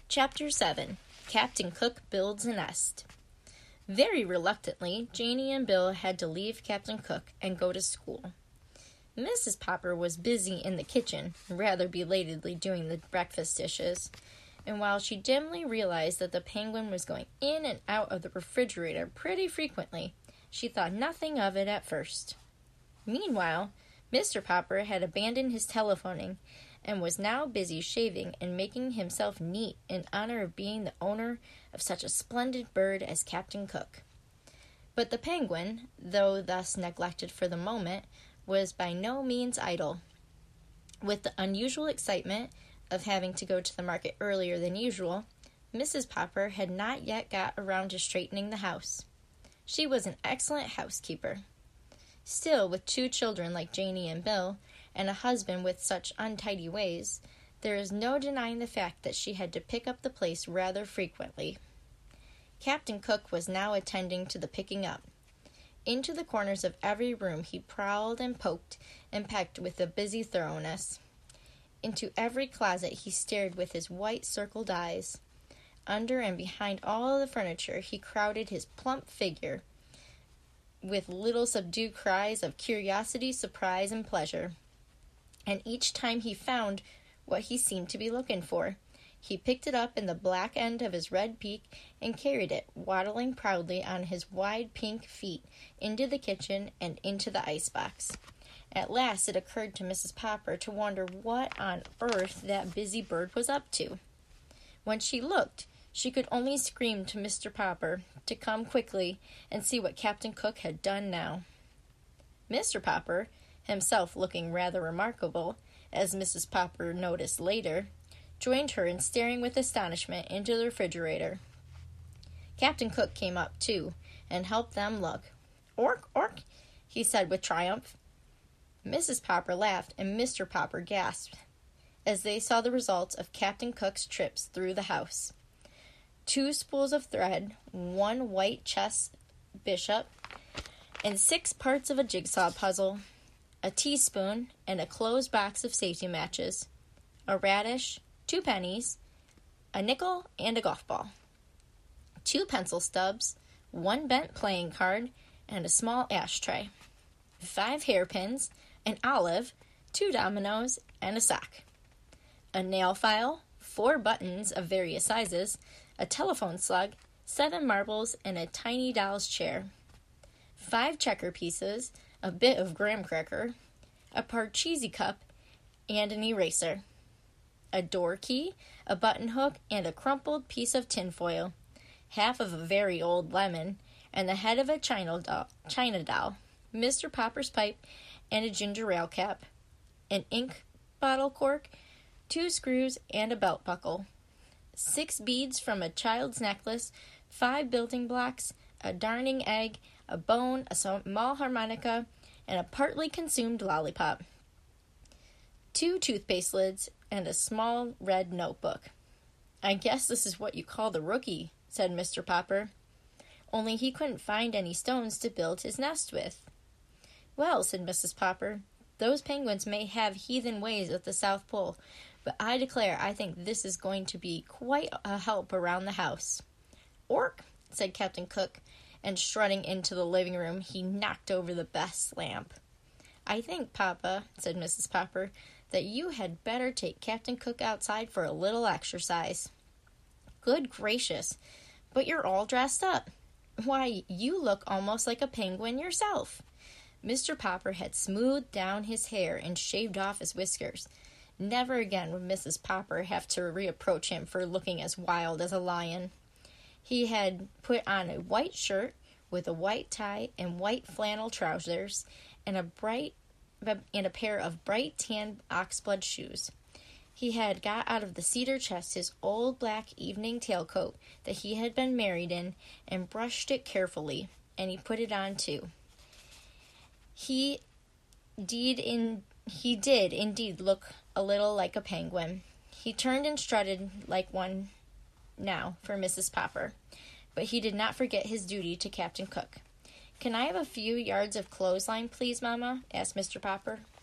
Chapter 7. Captain Cook Builds a Nest. Very reluctantly, Janie and Bill had to leave Captain Cook and go to school. Mrs. Popper was busy in the kitchen, rather belatedly doing the breakfast dishes, and while she dimly realized that the penguin was going in and out of the refrigerator pretty frequently, she thought nothing of it at first. Meanwhile, Mr. Popper had abandoned his telephoning and was now busy shaving and making himself neat in honor of being the owner of such a splendid bird as Captain Cook. But the penguin, though thus neglected for the moment, was by no means idle. With the unusual excitement of having to go to the market earlier than usual, Mrs. Popper had not yet got around to straightening the house. She was an excellent housekeeper. Still, with 2 children like Janie and Bill, and a husband with such untidy ways, there is no denying the fact that she had to pick up the place rather frequently. Captain Cook was now attending to the picking up. Into the corners of every room he prowled and poked and pecked with a busy thoroughness. Into every closet he stared with his white circled eyes. Under and behind all the furniture he crowded his plump figure, with little subdued cries of curiosity, surprise, and pleasure. And each time he found what he seemed to be looking for, he picked it up in the black end of his red beak and carried it, waddling proudly on his wide pink feet, into the kitchen and into the icebox. At last it occurred to Mrs. Popper to wonder what on earth that busy bird was up to. When she looked, she could only scream to Mr. Popper to come quickly and see what Captain Cook had done now. Mr. Popper, himself looking rather remarkable, as Mrs. Popper noticed later, joined her in staring with astonishment into the refrigerator. Captain Cook came up, too, and helped them look. "Ork, ork," he said with triumph. Mrs. Popper laughed, and Mr. Popper gasped, as they saw the results of Captain Cook's trips through the house. 2 spools of thread, 1 white chess bishop, and 6 parts of a jigsaw puzzle, a teaspoon, and a closed box of safety matches, a radish, 2 pennies, a nickel, and a golf ball, 2 pencil stubs, 1 bent playing card, and a small ashtray, 5 hairpins, an olive, 2 dominoes, and a sock, a nail file, 4 buttons of various sizes, a telephone slug, 7 marbles, and a tiny doll's chair, 5 checker pieces, a bit of graham cracker, a Parcheesi cup, and an eraser, a door key, a button hook, and a crumpled piece of tinfoil, half of a very old lemon, and the head of a China doll, Mr. Popper's pipe, and a ginger ale cap, an ink bottle cork, 2 screws, and a belt buckle, 6 beads from a child's necklace, 5 building blocks, a darning egg, a bone, a small harmonica, and a partly consumed lollipop, 2 toothpaste lids, and a small red notebook. "I guess this is what you call the rookie," said Mr. Popper. "Only he couldn't find any stones to build his nest with." "Well," said Mrs. Popper, "those penguins may have heathen ways at the South Pole, but I declare I think this is going to be quite a help around the house." "Ork," said Captain Cook, and strutting into the living room, he knocked over the best lamp. "I think, Papa," said Mrs. Popper, "that you had better take Captain Cook outside for a little exercise." "Good gracious, but you're all dressed up. Why, you look almost like a penguin yourself." Mr. Popper had smoothed down his hair and shaved off his whiskers. Never again would Mrs. Popper have to reproach him for looking as wild as a lion. He had put on a white shirt with a white tie and white flannel trousers and a pair of bright tan oxblood shoes. He had got out of the cedar chest his old black evening tailcoat that he had been married in and brushed it carefully, and he put it on too. He did indeed look a little like a penguin. He turned and strutted like one now for Mrs. Popper, but he did not forget his duty to Captain Cook. "Can I have a few yards of clothesline, please, Mamma?" asked Mr. Popper.